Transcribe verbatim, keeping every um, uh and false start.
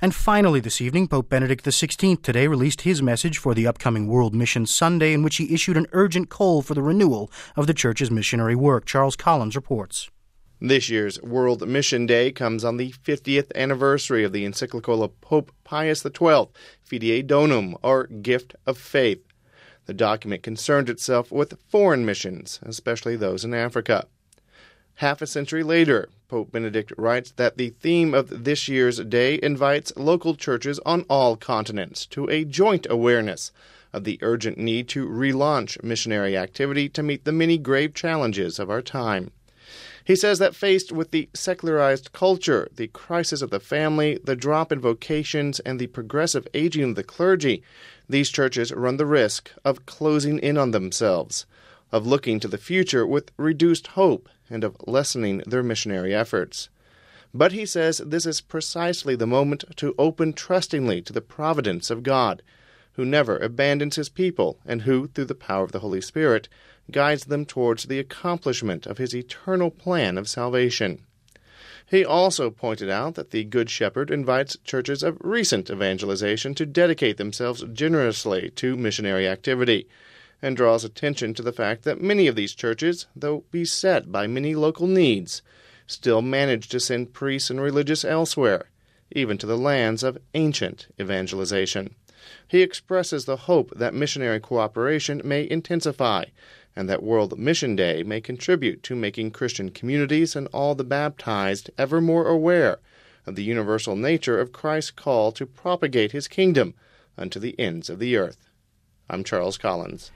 And finally this evening, Pope Benedict the sixteenth today released his message for the upcoming World Mission Sunday, in which he issued an urgent call for the renewal of the Church's missionary work. Charles Collins reports. This year's World Mission Day comes on the fiftieth anniversary of the encyclical of Pope Pius the twelfth, Fidei Donum, or Gift of Faith. The document concerned itself with foreign missions, especially those in Africa. Half a century later, Pope Benedict writes that the theme of this year's day invites local churches on all continents to a joint awareness of the urgent need to relaunch missionary activity to meet the many grave challenges of our time. He says that faced with the secularized culture, the crisis of the family, the drop in vocations, and the progressive aging of the clergy, these churches run the risk of closing in on themselves, of looking to the future with reduced hope, and of lessening their missionary efforts. But he says this is precisely the moment to open trustingly to the providence of God, who never abandons his people, and who, through the power of the Holy Spirit, guides them towards the accomplishment of his eternal plan of salvation. He also pointed out that the Good Shepherd invites churches of recent evangelization to dedicate themselves generously to missionary activity, and draws attention to the fact that many of these churches, though beset by many local needs, still manage to send priests and religious elsewhere, even to the lands of ancient evangelization. He expresses the hope that missionary cooperation may intensify, and that World Mission Day may contribute to making Christian communities and all the baptized ever more aware of the universal nature of Christ's call to propagate his kingdom unto the ends of the earth. I'm Charles Collins.